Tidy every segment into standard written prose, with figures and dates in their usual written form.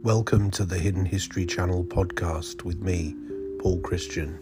Welcome to the Hidden History Channel podcast with me, Paul Christian.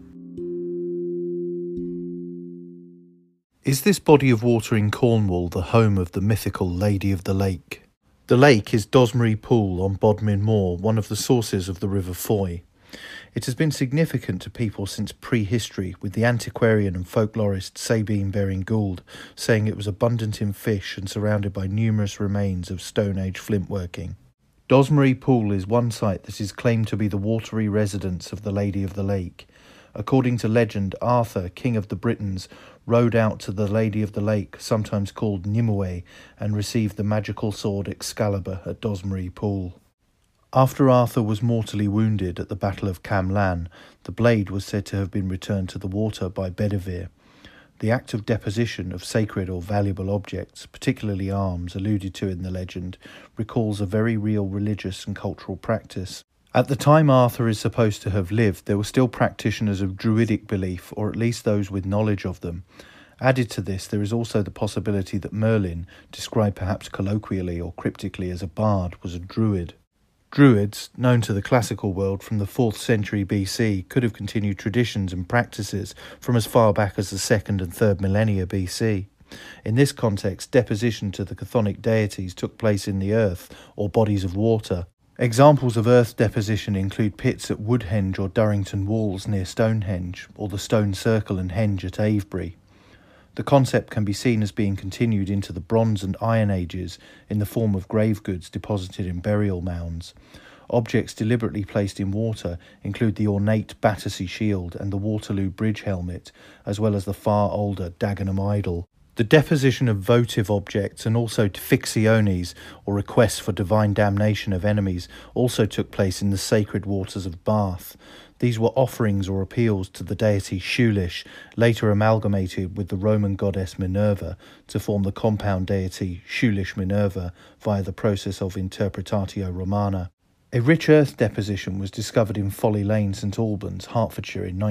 Is this body of water in Cornwall the home of the mythical Lady of the Lake? The lake is Dosmary Pool on Bodmin Moor, one of the sources of the River Foy. It has been significant to people since prehistory, with the antiquarian and folklorist Sabine Baring Gould saying it was abundant in fish and surrounded by numerous remains of Stone Age flintworking. Dosmary Pool is one site that is claimed to be the watery residence of the Lady of the Lake. According to legend, Arthur, King of the Britons, rode out to the Lady of the Lake, sometimes called Nimue, and received the magical sword Excalibur at Dosmary Pool. After Arthur was mortally wounded at the Battle of Cam Lan, the blade was said to have been returned to the water by Bedivere. The act of deposition of sacred or valuable objects, particularly arms alluded to in the legend, recalls a very real religious and cultural practice. At the time Arthur is supposed to have lived, there were still practitioners of Druidic belief, or at least those with knowledge of them. Added to this, there is also the possibility that Merlin, described perhaps colloquially or cryptically as a bard, was a druid. Druids, known to the classical world from the 4th century BC, could have continued traditions and practices from as far back as the 2nd and 3rd millennia BC. In this context, deposition to the chthonic deities took place in the earth or bodies of water. Examples of earth deposition include pits at Woodhenge or Durrington Walls near Stonehenge, or the Stone Circle and Henge at Avebury. The concept can be seen as being continued into the Bronze and Iron Ages in the form of grave goods deposited in burial mounds. Objects deliberately placed in water include the ornate Battersea shield and the Waterloo Bridge helmet, as well as the far older Dagenham idol. The deposition of votive objects and also fictiones, or requests for divine damnation of enemies, also took place in the sacred waters of Bath. These were offerings or appeals to the deity Shoolish, later amalgamated with the Roman goddess Minerva to form the compound deity Shoolish Minerva via the process of interpretatio Romana. A rich earth deposition was discovered in Folly Lane, St Albans, Hertfordshire in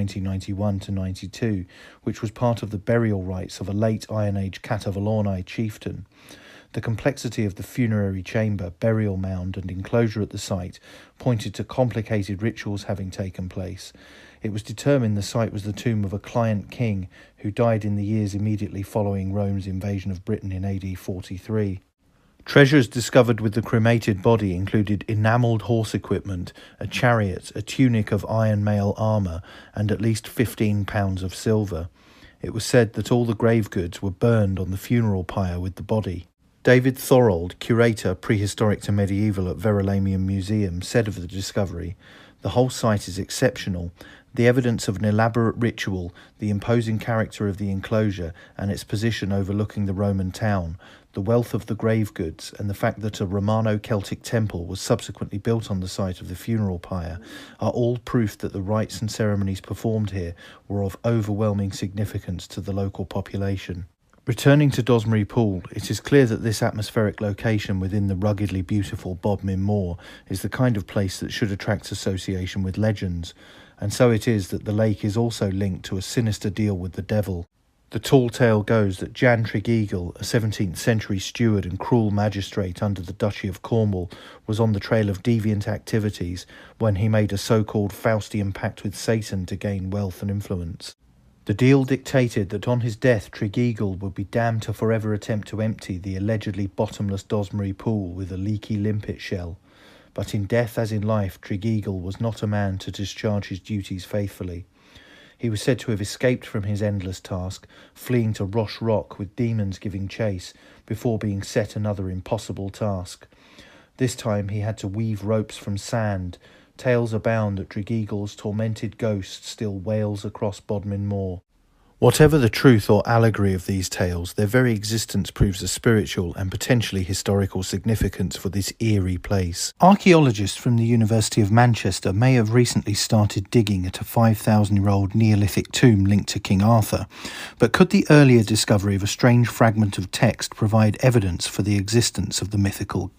1991-92, which was part of the burial rites of a late Iron Age Catavalorni chieftain. The complexity of the funerary chamber, burial mound and enclosure at the site pointed to complicated rituals having taken place. It was determined the site was the tomb of a client king who died in the years immediately following Rome's invasion of Britain in AD 43. Treasures discovered with the cremated body included enamelled horse equipment, a chariot, a tunic of iron mail armour, and at least 15 pounds of silver. It was said that all the grave goods were burned on the funeral pyre with the body. David Thorold, curator prehistoric to medieval at Verulamium Museum, said of the discovery, "The whole site is exceptional. The evidence of an elaborate ritual, the imposing character of the enclosure and its position overlooking the Roman town, the wealth of the grave goods, and the fact that a Romano-Celtic temple was subsequently built on the site of the funeral pyre are all proof that the rites and ceremonies performed here were of overwhelming significance to the local population." Returning to Dosmary Pool, it is clear that this atmospheric location within the ruggedly beautiful Bodmin Moor is the kind of place that should attract association with legends, and so it is that the lake is also linked to a sinister deal with the devil. The tall tale goes that Jan Tregeagle, a 17th century steward and cruel magistrate under the Duchy of Cornwall, was on the trail of deviant activities when he made a so-called Faustian pact with Satan to gain wealth and influence. The deal dictated that on his death Tregeagle would be damned to forever attempt to empty the allegedly bottomless Dosmary Pool with a leaky limpet shell. But in death as in life, Tregeagle was not a man to discharge his duties faithfully. He was said to have escaped from his endless task, fleeing to Rosh Rock with demons giving chase, before being set another impossible task. This time he had to weave ropes from sand. Tales abound that Tregeagle's tormented ghost still wails across Bodmin Moor. Whatever the truth or allegory of these tales, their very existence proves a spiritual and potentially historical significance for this eerie place. Archaeologists from the University of Manchester may have recently started digging at a 5,000-year-old Neolithic tomb linked to King Arthur, but could the earlier discovery of a strange fragment of text provide evidence for the existence of the mythical king?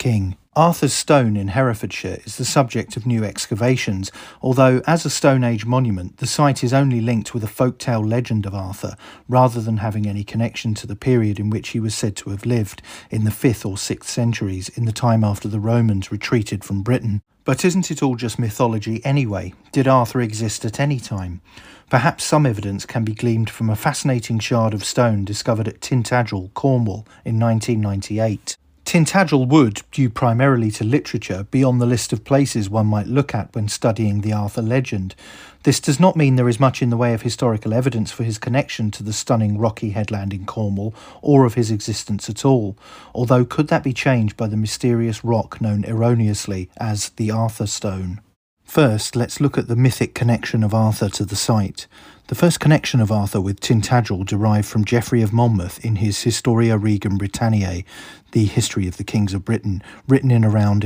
Arthur's Stone in Herefordshire is the subject of new excavations, although as a Stone Age monument the site is only linked with a folktale legend of Arthur, rather than having any connection to the period in which he was said to have lived, in the 5th or 6th centuries, in the time after the Romans retreated from Britain. But isn't it all just mythology anyway? Did Arthur exist at any time? Perhaps some evidence can be gleaned from a fascinating shard of stone discovered at Tintagel, Cornwall in 1998. Tintagel would, due primarily to literature, be on the list of places one might look at when studying the Arthur legend. This does not mean there is much in the way of historical evidence for his connection to the stunning rocky headland in Cornwall, or of his existence at all, although could that be changed by the mysterious rock known erroneously as the Arthur Stone? First, let's look at the mythic connection of Arthur to the site. The first connection of Arthur with Tintagel derived from Geoffrey of Monmouth in his Historia Regum Britanniae, the History of the Kings of Britain, written in around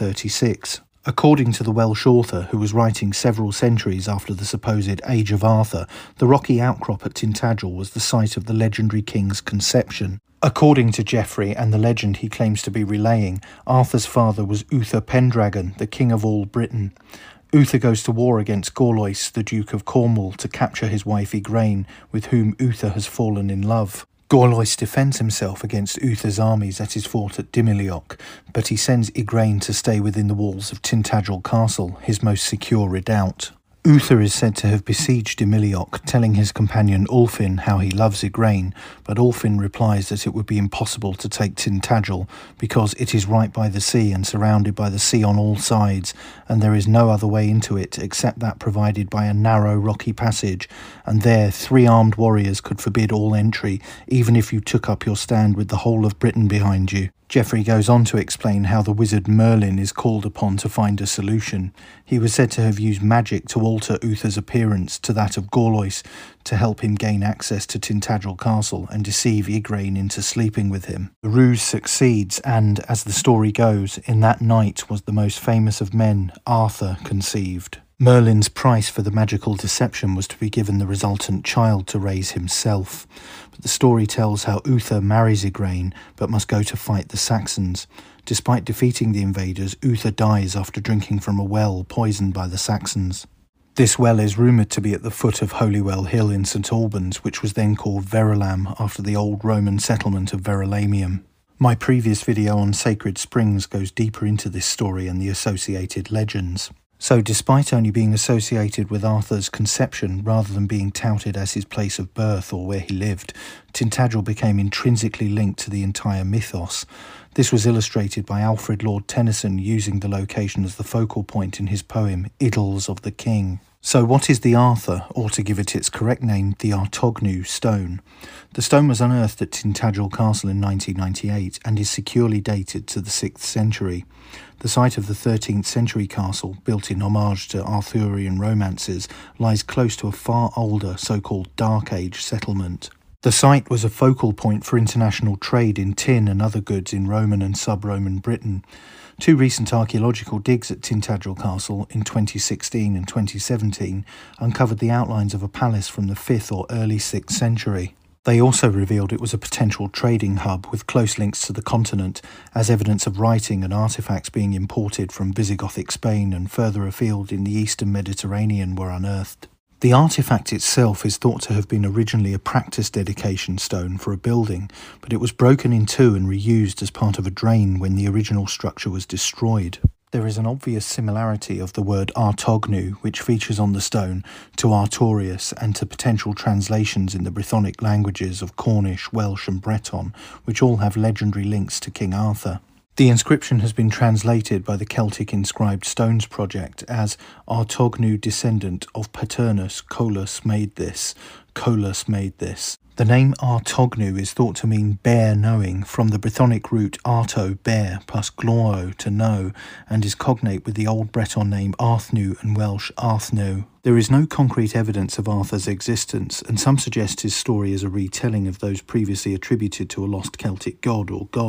1136. According to the Welsh author, who was writing several centuries after the supposed Age of Arthur, the rocky outcrop at Tintagel was the site of the legendary king's conception. According to Geoffrey and the legend he claims to be relaying, Arthur's father was Uther Pendragon, the king of all Britain. Uther goes to war against Gorlois, the Duke of Cornwall, to capture his wife Igraine, with whom Uther has fallen in love. Gorlois defends himself against Uther's armies at his fort at Dimilioch, but he sends Igraine to stay within the walls of Tintagel Castle, his most secure redoubt. Uther is said to have besieged Dimilioch, telling his companion Ulfin how he loves Igraine, but Ulfin replies that it would be impossible to take Tintagel because it is right by the sea and surrounded by the sea on all sides, and there is no other way into it except that provided by a narrow rocky passage, and there 3 armed warriors could forbid all entry, even if you took up your stand with the whole of Britain behind you. Geoffrey goes on to explain how the wizard Merlin is called upon to find a solution. He was said to have used magic to alter Uther's appearance to that of Gorlois to help him gain access to Tintagel Castle and deceive Igraine into sleeping with him. The ruse succeeds and, as the story goes, in that night was the most famous of men, Arthur, conceived. Merlin's price for the magical deception was to be given the resultant child to raise himself. But the story tells how Uther marries Igraine, but must go to fight the Saxons. Despite defeating the invaders, Uther dies after drinking from a well poisoned by the Saxons. This well is rumoured to be at the foot of Holywell Hill in St Albans, which was then called Verulam after the old Roman settlement of Verulamium. My previous video on Sacred Springs goes deeper into this story and the associated legends. So despite only being associated with Arthur's conception rather than being touted as his place of birth or where he lived, Tintagel became intrinsically linked to the entire mythos. This was illustrated by Alfred Lord Tennyson using the location as the focal point in his poem Idylls of the King. So what is the Arthur, or to give it its correct name, the Artognu stone? The stone was unearthed at Tintagel Castle in 1998 and is securely dated to the 6th century. The site of the 13th century castle, built in homage to Arthurian romances, lies close to a far older so-called Dark Age settlement. The site was a focal point for international trade in tin and other goods in Roman and sub-Roman Britain. 2 recent archaeological digs at Tintagel Castle in 2016 and 2017 uncovered the outlines of a palace from the 5th or early 6th century. They also revealed it was a potential trading hub with close links to the continent, as evidence of writing and artefacts being imported from Visigothic Spain and further afield in the eastern Mediterranean were unearthed. The artefact itself is thought to have been originally a practice dedication stone for a building, but it was broken in 2 and reused as part of a drain when the original structure was destroyed. There is an obvious similarity of the word Artognu, which features on the stone, to Artorius and to potential translations in the Brythonic languages of Cornish, Welsh and Breton, which all have legendary links to King Arthur. The inscription has been translated by the Celtic Inscribed Stones Project as Artognu descendant of Paternus Colus made this, Colus made this. The name Artognu is thought to mean bear knowing, from the Brythonic root arto, bear, plus gloro, to know, and is cognate with the Old Breton name Arthnu and Welsh Arthno. There is no concrete evidence of Arthur's existence, and some suggest his story is a retelling of those previously attributed to a lost Celtic god or gods.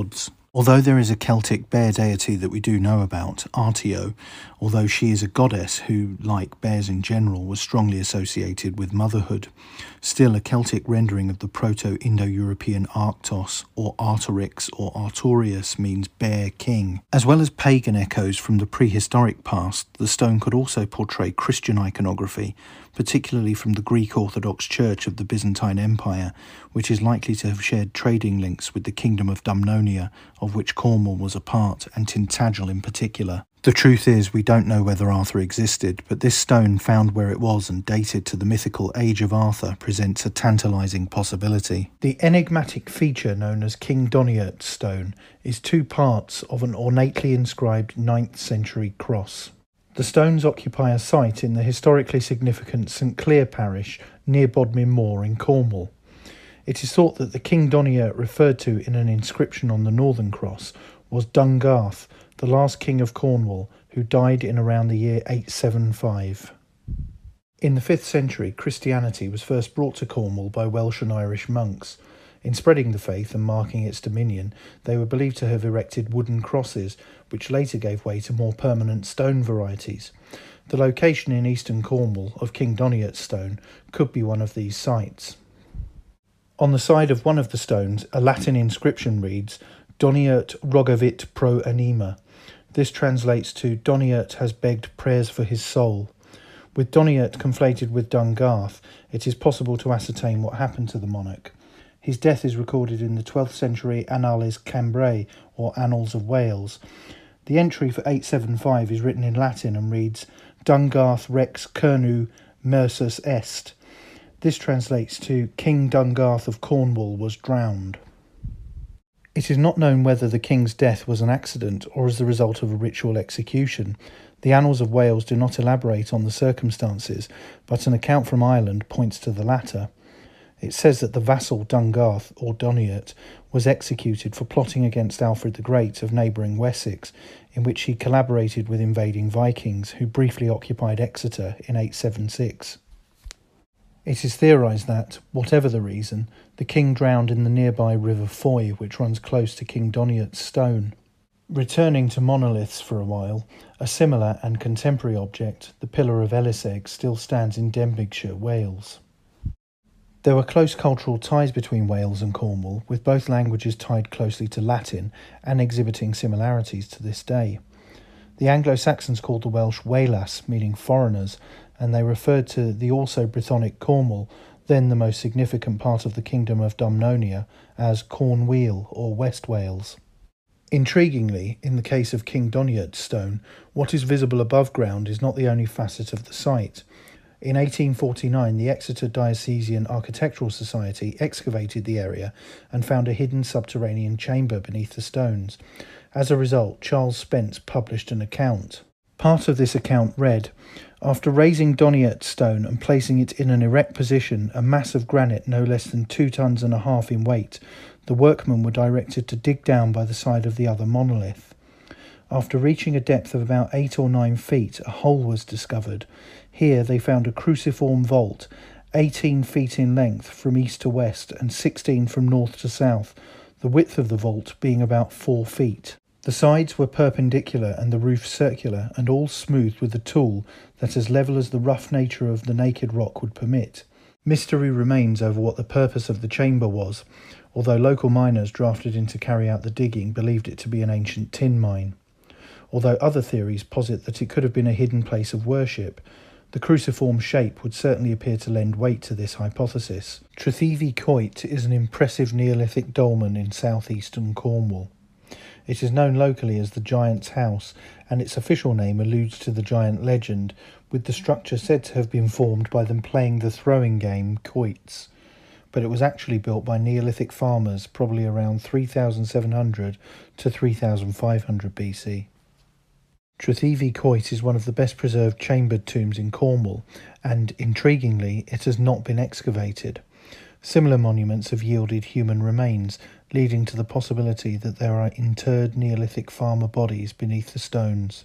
Although there is a Celtic bear deity that we do know about, Artio, although she is a goddess who, like bears in general, was strongly associated with motherhood, still a Celtic rendering of the Proto-Indo-European Arctos, or Artorix or Artorius, means bear king. As well as pagan echoes from the prehistoric past, the stone could also portray Christian iconography, particularly from the Greek Orthodox Church of the Byzantine Empire, which is likely to have shared trading links with the Kingdom of Dumnonia, of which Cornwall was a part, and Tintagel in particular. The truth is, we don't know whether Arthur existed, but this stone found where it was and dated to the mythical Age of Arthur presents a tantalising possibility. The enigmatic feature known as King Doniert stone is two parts of an ornately inscribed 9th century cross. The stones occupy a site in the historically significant St Cleer parish near Bodmin Moor in Cornwall. It is thought that the King Doniert referred to in an inscription on the northern cross was Dungarth, the last king of Cornwall, who died in around the year 875. In the 5th century, Christianity was first brought to Cornwall by Welsh and Irish monks. In spreading the faith and marking its dominion, they were believed to have erected wooden crosses, which later gave way to more permanent stone varieties. The location in eastern Cornwall of King Doniert's stone could be one of these sites. On the side of one of the stones, a Latin inscription reads, Doniert rogavit pro anima. This translates to, Doniert has begged prayers for his soul. With Doniert conflated with Dungarth, it is possible to ascertain what happened to the monarch. His death is recorded in the 12th century Annales Cambrae, or Annals of Wales. The entry for 875 is written in Latin and reads, Dungarth rex cernu mersus est. This translates to, King Dungarth of Cornwall was drowned. It is not known whether the king's death was an accident or as the result of a ritual execution. The Annals of Wales do not elaborate on the circumstances, but an account from Ireland points to the latter. It says that the vassal Dungarth, or Doniert, was executed for plotting against Alfred the Great of neighbouring Wessex, in which he collaborated with invading Vikings, who briefly occupied Exeter in 876. It is theorised that, whatever the reason, the king drowned in the nearby River Foy, which runs close to King Doniert's stone. Returning to monoliths for a while, a similar and contemporary object, the Pillar of Eliseg, still stands in Denbighshire, Wales. There were close cultural ties between Wales and Cornwall, with both languages tied closely to Latin and exhibiting similarities to this day. The Anglo-Saxons called the Welsh Waelas, meaning foreigners, and they referred to the also Brythonic Cornwall, then the most significant part of the Kingdom of Dumnonia, as Cornwall or West Wales. Intriguingly, in the case of King Doniert's stone, what is visible above ground is not the only facet of the site. In 1849, the Exeter Diocesan Architectural Society excavated the area and found a hidden subterranean chamber beneath the stones. As a result, Charles Spence published an account. Part of this account read, After raising Doniert's stone and placing it in an erect position, a mass of granite no less than 2.5 tons in weight, the workmen were directed to dig down by the side of the other monolith. After reaching a depth of about 8 or 9 feet, a hole was discovered. Here they found a cruciform vault, 18 feet in length from east to west and 16 from north to south, the width of the vault being about 4 feet. The sides were perpendicular and the roof circular, and all smoothed with a tool that as level as the rough nature of the naked rock would permit. Mystery remains over what the purpose of the chamber was, although local miners drafted in to carry out the digging believed it to be an ancient tin mine. Although other theories posit that it could have been a hidden place of worship, the cruciform shape would certainly appear to lend weight to this hypothesis. Tretheavy Coit is an impressive Neolithic dolmen in southeastern Cornwall. It is known locally as the Giant's House, and its official name alludes to the giant legend, with the structure said to have been formed by them playing the throwing game quoits. But it was actually built by Neolithic farmers probably around 3700 to 3500 BC. Tretheavy Coit is one of the best preserved chambered tombs in Cornwall, and, intriguingly, it has not been excavated. Similar monuments have yielded human remains, leading to the possibility that there are interred Neolithic farmer bodies beneath the stones.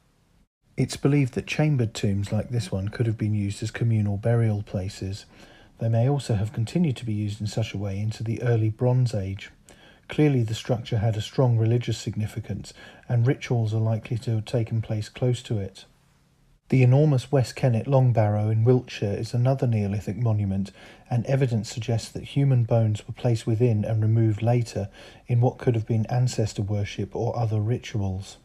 It's believed that chambered tombs like this one could have been used as communal burial places. They may also have continued to be used in such a way into the early Bronze Age. Clearly the structure had a strong religious significance, and rituals are likely to have taken place close to it. The enormous West Kennet Long Barrow in Wiltshire is another Neolithic monument, and evidence suggests that human bones were placed within and removed later in what could have been ancestor worship or other rituals.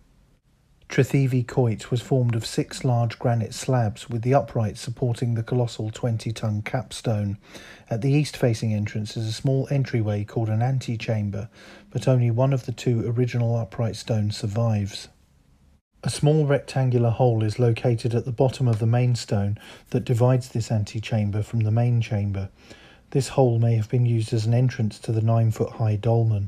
Tretheavy Coit was formed of 6 large granite slabs, with the uprights supporting the colossal 20-ton capstone. At the east-facing entrance is a small entryway called an antechamber, but only one of the 2 original upright stones survives. A small rectangular hole is located at the bottom of the main stone that divides this antechamber from the main chamber. This hole may have been used as an entrance to the 9-foot-high dolmen.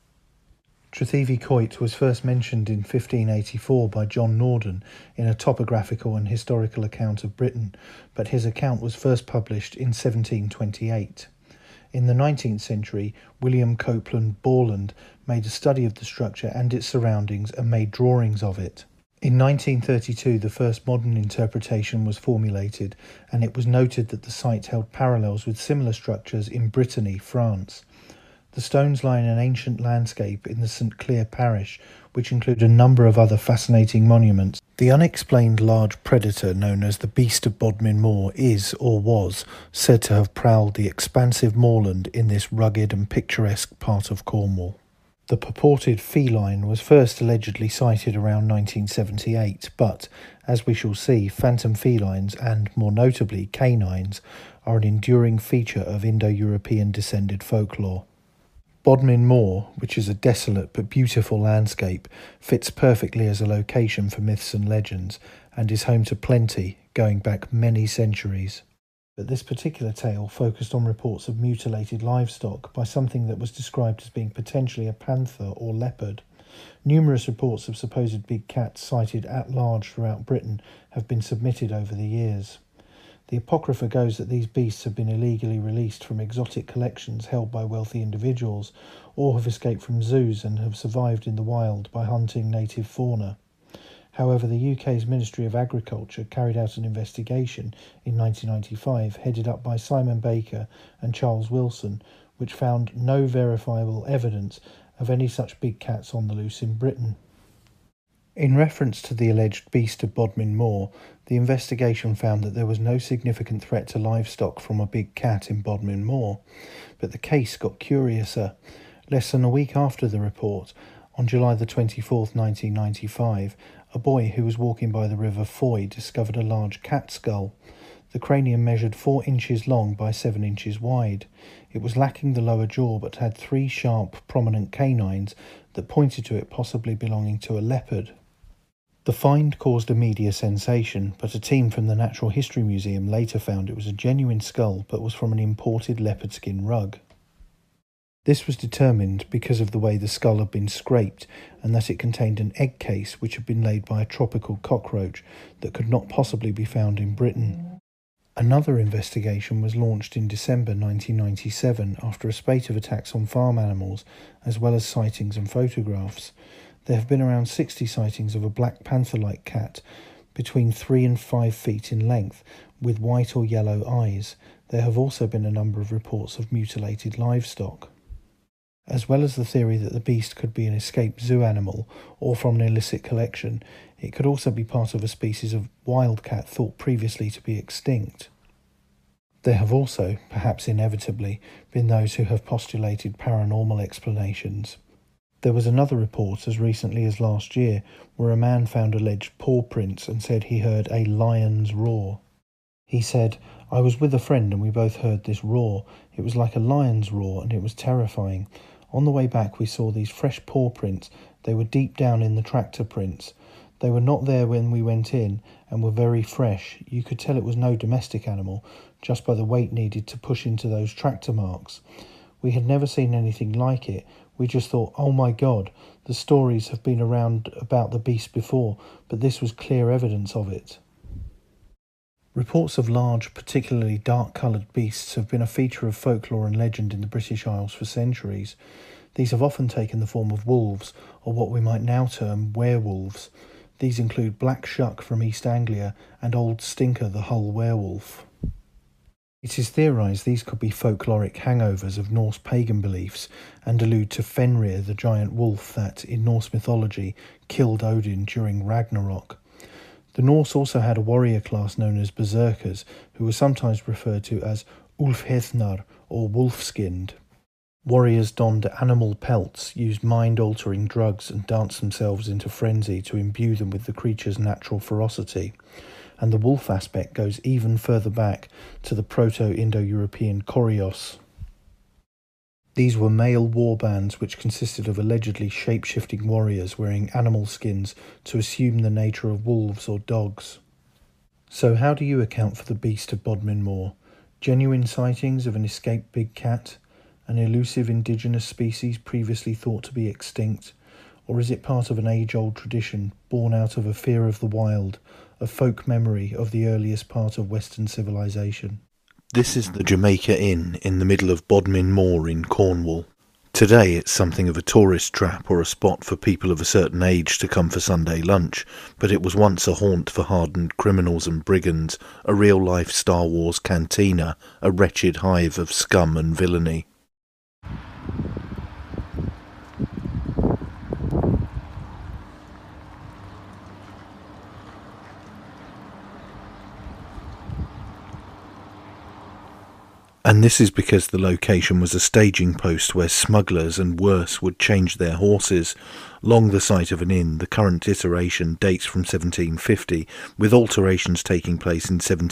Tretheavy Coit was first mentioned in 1584 by John Norden in a topographical and historical account of Britain, but his account was first published in 1728. In the 19th century, William Copeland Borland made a study of the structure and its surroundings and made drawings of it. In 1932, the first modern interpretation was formulated, and it was noted that the site held parallels with similar structures in Brittany, France. The stones lie in an ancient landscape in the St Cleer parish, which include a number of other fascinating monuments. The unexplained large predator known as the Beast of Bodmin Moor is, or was, said to have prowled the expansive moorland in this rugged and picturesque part of Cornwall. The purported feline was first allegedly sighted around 1978, but, as we shall see, phantom felines and, more notably, canines are an enduring feature of Indo-European descended folklore. Bodmin Moor, which is a desolate but beautiful landscape, fits perfectly as a location for myths and legends, and is home to plenty, going back many centuries. But this particular tale focused on reports of mutilated livestock by something that was described as being potentially a panther or leopard. Numerous reports of supposed big cats sighted at large throughout Britain have been submitted over the years. The apocrypha goes that these beasts have been illegally released from exotic collections held by wealthy individuals, or have escaped from zoos and have survived in the wild by hunting native fauna. However, the UK's Ministry of Agriculture carried out an investigation in 1995, headed up by Simon Baker and Charles Wilson, which found no verifiable evidence of any such big cats on the loose in Britain. In reference to the alleged Beast of Bodmin Moor, the investigation found that there was no significant threat to livestock from a big cat in Bodmin Moor, but the case got curiouser. Less than a week after the report, on July the 24th, 1995, a boy who was walking by the River Foy discovered a large cat skull. The cranium measured 4 inches long by 7 inches wide. It was lacking the lower jaw but had 3 sharp, prominent canines that pointed to it possibly belonging to a leopard. The find caused a media sensation, but a team from the Natural History Museum later found it was a genuine skull but was from an imported leopard skin rug. This was determined because of the way the skull had been scraped and that it contained an egg case which had been laid by a tropical cockroach that could not possibly be found in Britain. Another investigation was launched in December 1997 after a spate of attacks on farm animals, as well as sightings and photographs. There have been around 60 sightings of a black panther-like cat between 3 and 5 feet in length with white or yellow eyes. There have also been a number of reports of mutilated livestock. As well as the theory that the beast could be an escaped zoo animal or from an illicit collection, it could also be part of a species of wildcat thought previously to be extinct. There have also, perhaps inevitably, been those who have postulated paranormal explanations. There was another report as recently as last year where a man found alleged paw prints and said he heard a lion's roar. He said, "I was with a friend and we both heard this roar. It was like a lion's roar and it was terrifying. On the way back we saw these fresh paw prints. They were deep down in the tractor prints. They were not there when we went in and were very fresh. You could tell it was no domestic animal, just by the weight needed to push into those tractor marks. We had never seen anything like it. We just thought, oh my God, the stories have been around about the beast before, but this was clear evidence of it." Reports of large, particularly dark-coloured beasts have been a feature of folklore and legend in the British Isles for centuries. These have often taken the form of wolves, or what we might now term werewolves. These include Black Shuck from East Anglia and Old Stinker the Hull werewolf. It is theorised these could be folkloric hangovers of Norse pagan beliefs and allude to Fenrir, the giant wolf that, in Norse mythology, killed Odin during Ragnarok. The Norse also had a warrior class known as berserkers, who were sometimes referred to as Ulfhethnar or wolf-skinned. Warriors donned animal pelts, used mind-altering drugs and danced themselves into frenzy to imbue them with the creature's natural ferocity. And the wolf aspect goes even further back to the Proto-Indo-European Korios. These were male war bands which consisted of allegedly shape-shifting warriors wearing animal skins to assume the nature of wolves or dogs. So how do you account for the beast of Bodmin Moor? Genuine sightings of an escaped big cat? An elusive indigenous species previously thought to be extinct? Or is it part of an age-old tradition born out of a fear of the wild, a folk memory of the earliest part of Western civilization? This is the Jamaica Inn in the middle of Bodmin Moor in Cornwall. Today it's something of a tourist trap or a spot for people of a certain age to come for Sunday lunch, but it was once a haunt for hardened criminals and brigands, a real-life Star Wars cantina, a wretched hive of scum and villainy. And this is because the location was a staging post where smugglers and worse would change their horses. Long the site of an inn, the current iteration dates from 1750, with alterations taking place in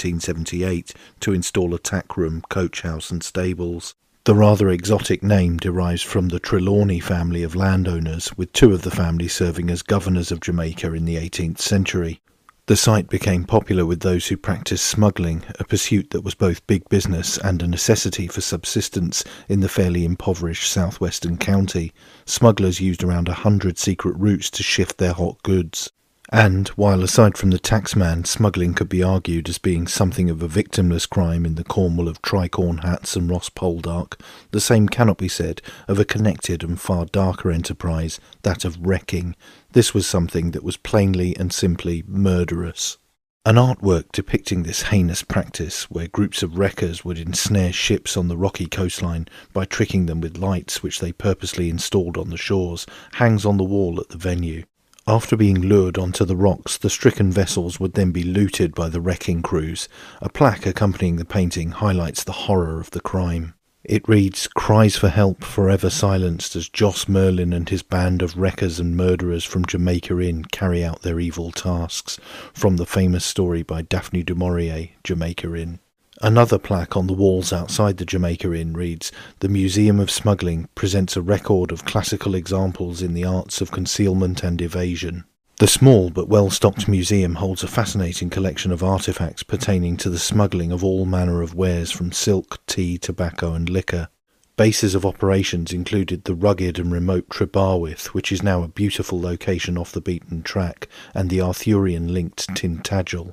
1778 to install a tack room, coach house and stables. The rather exotic name derives from the Trelawney family of landowners, with two of the families serving as governors of Jamaica in the 18th century. The site became popular with those who practiced smuggling, a pursuit that was both big business and a necessity for subsistence in the fairly impoverished southwestern county. Smugglers used around 100 secret routes to shift their hot goods. And, while aside from the taxman, smuggling could be argued as being something of a victimless crime in the Cornwall of tricorn hats and Ross Poldark, the same cannot be said of a connected and far darker enterprise, that of wrecking. This was something that was plainly and simply murderous. An artwork depicting this heinous practice, where groups of wreckers would ensnare ships on the rocky coastline by tricking them with lights which they purposely installed on the shores, hangs on the wall at the venue. After being lured onto the rocks, the stricken vessels would then be looted by the wrecking crews. A plaque accompanying the painting highlights the horror of the crime. It reads, "Cries for help forever silenced as Joss Merlin and his band of wreckers and murderers from Jamaica Inn carry out their evil tasks," from the famous story by Daphne du Maurier, Jamaica Inn. Another plaque on the walls outside the Jamaica Inn reads, "The Museum of Smuggling presents a record of classical examples in the arts of concealment and evasion." The small but well-stocked museum holds a fascinating collection of artefacts pertaining to the smuggling of all manner of wares from silk, tea, tobacco and liquor. Bases of operations included the rugged and remote Trebarwith, which is now a beautiful location off the beaten track, and the Arthurian-linked Tintagel.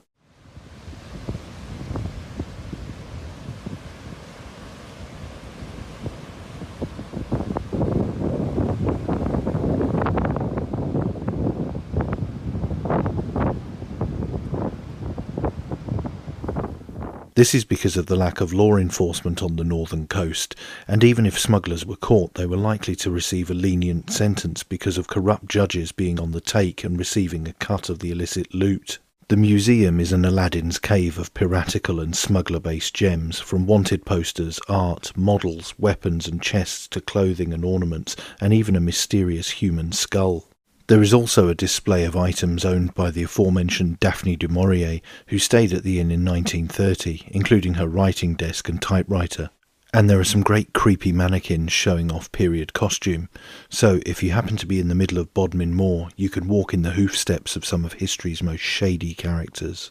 This is because of the lack of law enforcement on the northern coast, and even if smugglers were caught, they were likely to receive a lenient sentence because of corrupt judges being on the take and receiving a cut of the illicit loot. The museum is an Aladdin's cave of piratical and smuggler-based gems, from wanted posters, art, models, weapons and chests to clothing and ornaments, and even a mysterious human skull. There is also a display of items owned by the aforementioned Daphne du Maurier, who stayed at the inn in 1930, including her writing desk and typewriter. And there are some great creepy mannequins showing off period costume. So if you happen to be in the middle of Bodmin Moor, you can walk in the hoof steps of some of history's most shady characters.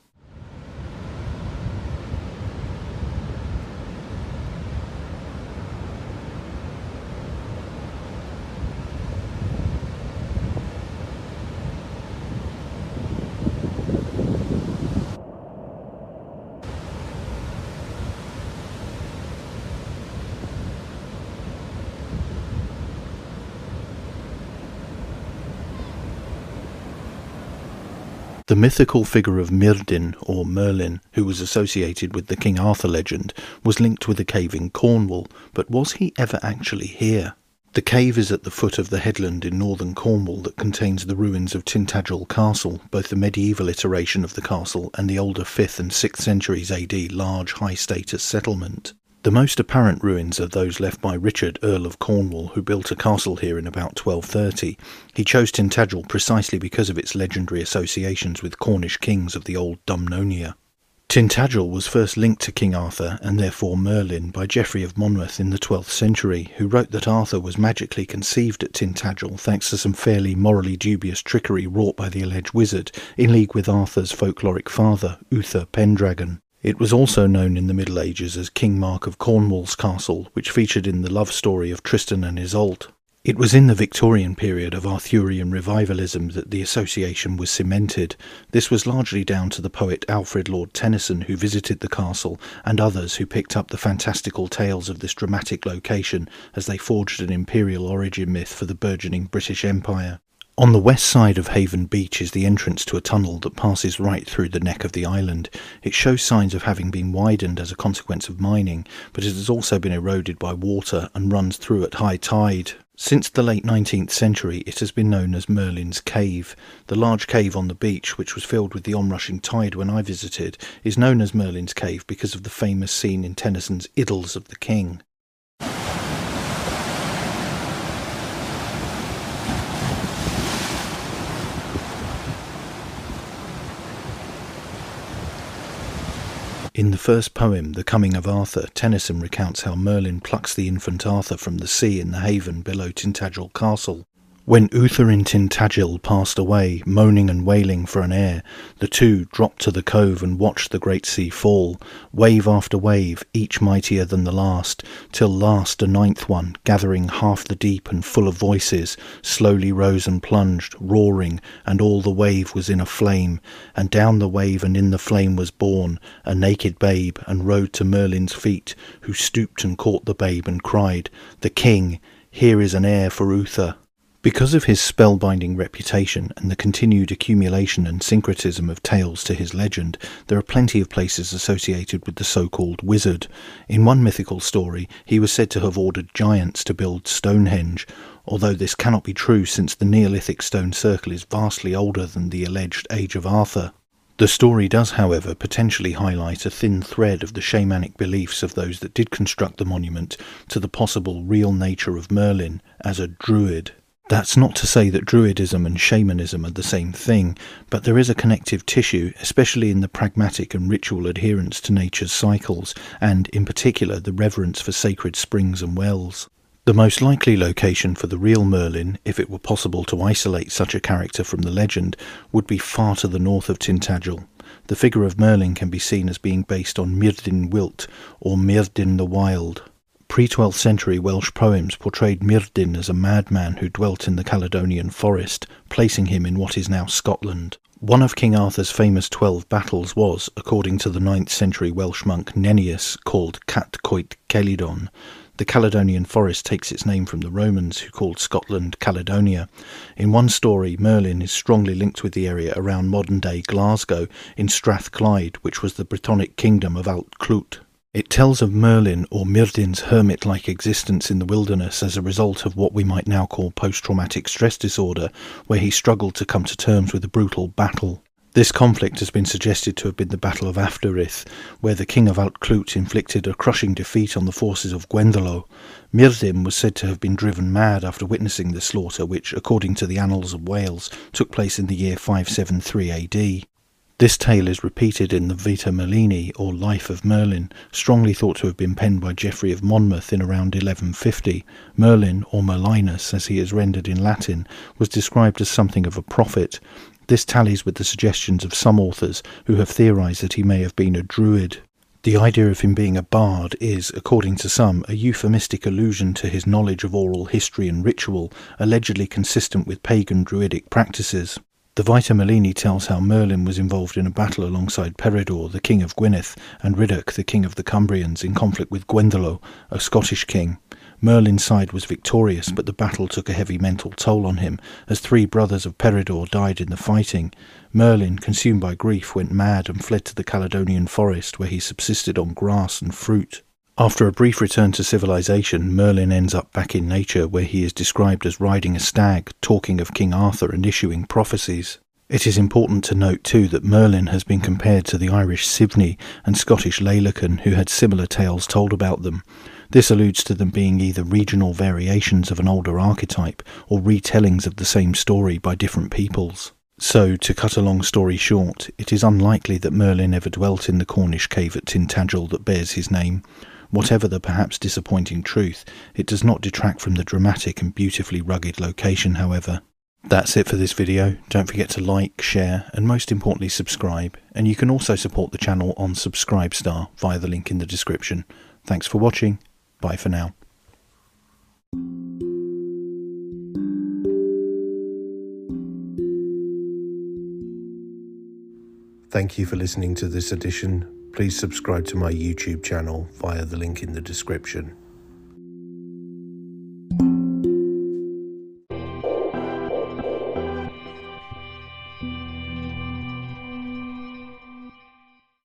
The The mythical figure of Myrddin, or Merlin, who was associated with the King Arthur legend, was linked with a cave in Cornwall, but was he ever actually here? The cave is at the foot of the headland in northern Cornwall that contains the ruins of Tintagel Castle, both the medieval iteration of the castle and the older 5th and 6th centuries AD large high-status settlement. The most apparent ruins are those left by Richard, Earl of Cornwall, who built a castle here in about 1230. He chose Tintagel precisely because of its legendary associations with Cornish kings of the old Dumnonia. Tintagel was first linked to King Arthur, and therefore Merlin, by Geoffrey of Monmouth in the 12th century, who wrote that Arthur was magically conceived at Tintagel thanks to some fairly morally dubious trickery wrought by the alleged wizard, in league with Arthur's folkloric father, Uther Pendragon. It was also known in the Middle Ages as King Mark of Cornwall's castle, which featured in the love story of Tristan and Isolde. It was in the Victorian period of Arthurian revivalism that the association was cemented. This was largely down to the poet Alfred Lord Tennyson, who visited the castle, and others who picked up the fantastical tales of this dramatic location as they forged an imperial origin myth for the burgeoning British Empire. On the west side of Haven Beach is the entrance to a tunnel that passes right through the neck of the island. It shows signs of having been widened as a consequence of mining, but it has also been eroded by water and runs through at high tide. Since the late 19th century, it has been known as Merlin's Cave. The large cave on the beach, which was filled with the onrushing tide when I visited, is known as Merlin's Cave because of the famous scene in Tennyson's Idylls of the King. In the first poem, The Coming of Arthur, Tennyson recounts how Merlin plucks the infant Arthur from the sea in the haven below Tintagel Castle. When Uther in Tintagel passed away, moaning and wailing for an heir, the two dropped to the cove and watched the great sea fall, wave after wave, each mightier than the last, till last a ninth one, gathering half the deep and full of voices, slowly rose and plunged, roaring, and all the wave was in a flame, and down the wave and in the flame was born a naked babe, and rode to Merlin's feet, who stooped and caught the babe and cried, "The king, here is an heir for Uther." Because of his spellbinding reputation and the continued accumulation and syncretism of tales to his legend, there are plenty of places associated with the so-called wizard. In one mythical story, he was said to have ordered giants to build Stonehenge, although this cannot be true since the Neolithic stone circle is vastly older than the alleged age of Arthur. The story does, however, potentially highlight a thin thread of the shamanic beliefs of those that did construct the monument to the possible real nature of Merlin as a druid. That's not to say that Druidism and shamanism are the same thing, but there is a connective tissue, especially in the pragmatic and ritual adherence to nature's cycles, and, in particular, the reverence for sacred springs and wells. The most likely location for the real Merlin, if it were possible to isolate such a character from the legend, would be far to the north of Tintagel. The figure of Merlin can be seen as being based on Myrddin Wyllt, or Myrddin the Wild. Pre-12th century Welsh poems portrayed Myrddin as a madman who dwelt in the Caledonian forest, placing him in what is now Scotland. One of King Arthur's famous 12 battles was, according to the 9th century Welsh monk Nennius, called Cat Coit Celidon. The Caledonian forest takes its name from the Romans, who called Scotland Caledonia. In one story, Merlin is strongly linked with the area around modern-day Glasgow, in Strathclyde, which was the Brittonic kingdom of Alt-Clwyd. It tells of Merlin or Myrddin's hermit-like existence in the wilderness as a result of what we might now call post-traumatic stress disorder, where he struggled to come to terms with a brutal battle. This conflict has been suggested to have been the Battle of Afterith, where the king of Alt-Clwyd inflicted a crushing defeat on the forces of Gwenddoleu. Myrddin was said to have been driven mad after witnessing the slaughter, which, according to the Annals of Wales, took place in the year 573 AD. This tale is repeated in the Vita Merlini, or Life of Merlin, strongly thought to have been penned by Geoffrey of Monmouth in around 1150. Merlin, or Merlinus as he is rendered in Latin, was described as something of a prophet. This tallies with the suggestions of some authors who have theorised that he may have been a druid. The idea of him being a bard is, according to some, a euphemistic allusion to his knowledge of oral history and ritual, allegedly consistent with pagan druidic practices. The Vita Merlini tells how Merlin was involved in a battle alongside Peredur, the king of Gwynedd, and Rhydderch, the king of the Cumbrians, in conflict with Gwenddoleu, a Scottish king. Merlin's side was victorious, but the battle took a heavy mental toll on him, as 3 brothers of Peredor died in the fighting. Merlin, consumed by grief, went mad and fled to the Caledonian forest, where he subsisted on grass and fruit. After a brief return to civilization, Merlin ends up back in nature, where he is described as riding a stag, talking of King Arthur and issuing prophecies. It is important to note too that Merlin has been compared to the Irish Sibney and Scottish Lailecan, who had similar tales told about them. This alludes to them being either regional variations of an older archetype or retellings of the same story by different peoples. So, to cut a long story short, it is unlikely that Merlin ever dwelt in the Cornish cave at Tintagel that bears his name. Whatever the perhaps disappointing truth, it does not detract from the dramatic and beautifully rugged location, however. That's it for this video. Don't forget to like, share, and most importantly subscribe. And you can also support the channel on Subscribestar via the link in the description. Thanks for watching. Bye for now. Thank you for listening to this edition. Please subscribe to my YouTube channel via the link in the description.